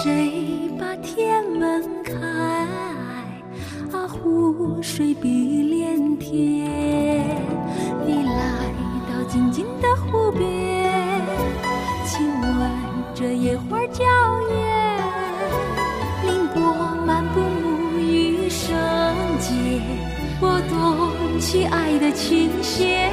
谁把天门开？啊，湖水碧连天。你来到静静的湖边，亲吻这野花娇艳，淋过漫步沐浴圣洁，拨动起爱的琴弦。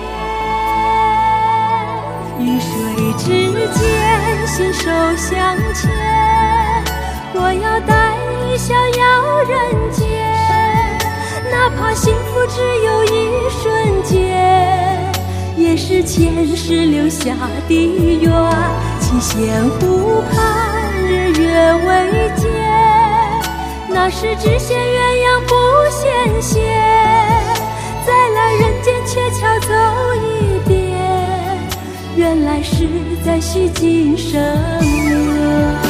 雨水之间，携手向前，我要带你逍遥人间。哪怕幸福只有一瞬间，也是前世留下的缘。七仙湖畔，日月为鉴，那是只羡鸳鸯不羡仙。再来人间，却巧走一遍，原来是在续今生缘。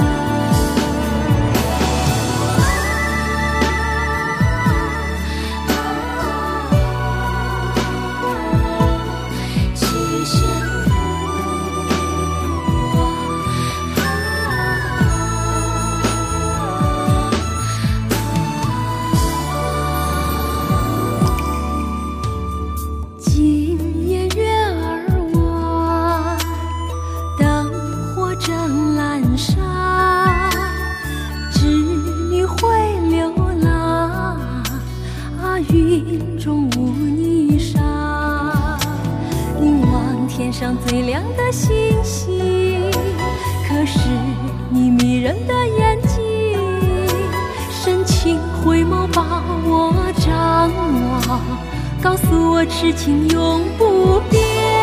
云中无霓裳，凝望天上最亮的星星。可是你迷人的眼睛，深情回眸把我张望，告诉我痴情永不变。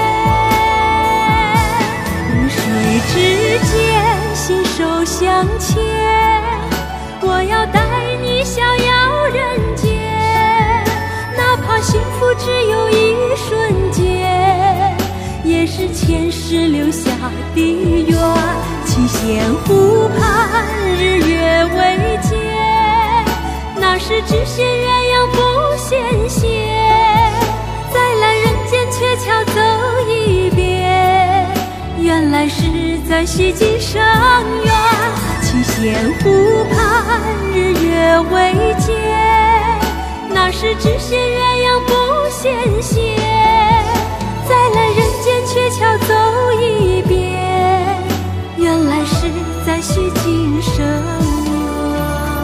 日水之间，携手向前，我要带你逍遥人间。哪怕幸福只有一瞬间，也是前世留下的缘。七仙湖畔，日月为鉴，那是只羡鸳鸯不羡仙。再来人间，却巧走一遍，原来是在续今生缘。七仙湖畔，日月为鉴，那是只羡鸳鸯不羡仙。再来人间，却巧走一遍，原来是在续今生缘。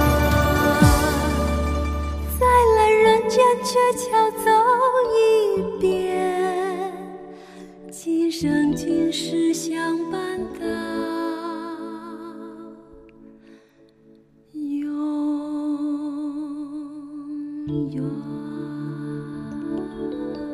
再来人间，却巧走一遍，今生今世相伴到永远。